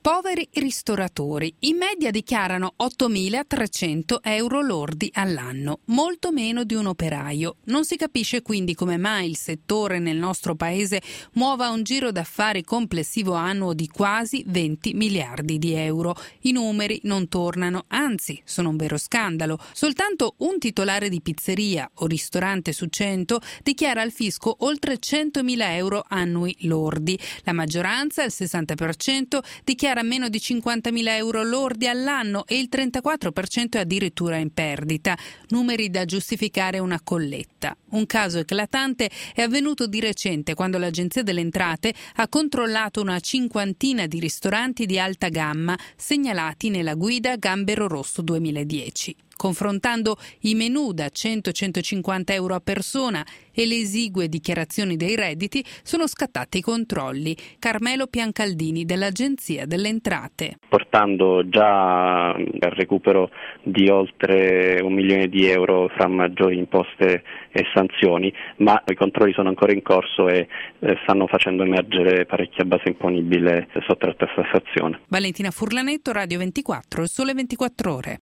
Poveri ristoratori. In media dichiarano 8.300 euro lordi all'anno, molto meno di un operaio. Non si capisce quindi come mai il settore nel nostro paese muova un giro d'affari complessivo annuo di quasi 20 miliardi di euro. I numeri non tornano, anzi, sono un vero scandalo. Soltanto un titolare di pizzeria o ristorante su 100 dichiara al fisco oltre 100.000 euro annui lordi. La maggioranza, il 60%, dichiara meno di 50.000 euro lordi all'anno e il 34% è addirittura in perdita. Numeri da giustificare una colletta. Un caso eclatante è avvenuto di recente quando l'Agenzia delle Entrate ha controllato una cinquantina di ristoranti di alta gamma segnalati nella guida Gambero Rosso 2010. Confrontando i menù da 100-150 euro a persona e le esigue dichiarazioni dei redditi, sono scattati i controlli. Carmelo Piancaldini dell'Agenzia delle Entrate. Portando già al recupero di oltre 1 milione di euro fra maggiori imposte e sanzioni, ma i controlli sono ancora in corso e stanno facendo emergere parecchia base imponibile sottratta a tassazione. Valentina Furlanetto, Radio 24, Il Sole 24 Ore.